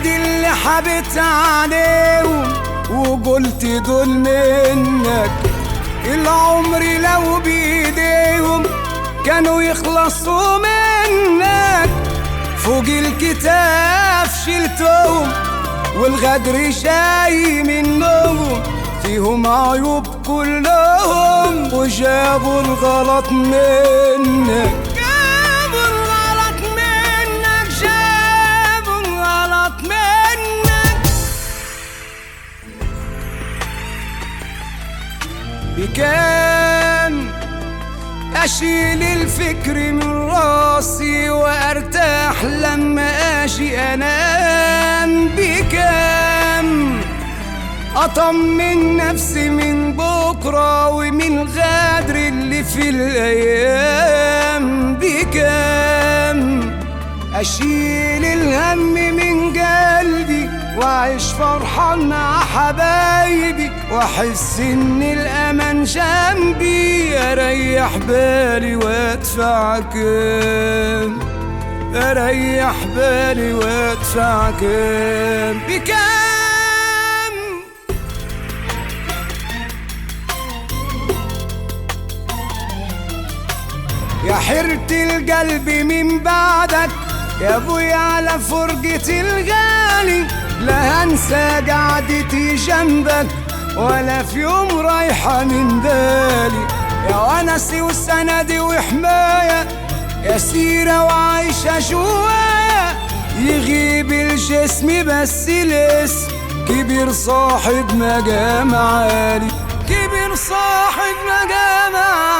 ولادي اللي حبيت عليهم وقلت دول منك، العمر لو بإيديهم كانوا يخلصوا منك. فوق الكتاف شلتهم والغدر شاي منهم، فيهم عيوب كلهم وجابوا الغلط منك. جابوا الغلط منك، جابوا الغلط منك. بكام أشيل الفكر من راسي وأرتاح لما أجي أنام؟ بكام أطمن نفسي من بكرة ومن الغدر اللي في الأيام؟ بكام أشيل الهم من قلبي وأعيش فرحان مع حبايبي وأحس إن الأمان جنبي؟ أريح بالي وأدفع كام؟ أريح بالي وأدفع كام؟ بكام؟ يا حيرة القلب من بعدك يا ابويا على فرقة الغالي، لا هنسى قعدتي جنبك ولا في يوم رايحة من بالي. يا ونسي وسندي وحماية، يا سيرة وعايشة جوايا، يغيب الجسم بس الاسم كبير صاحب مقام عالي، كبير صاحب مقام عالي.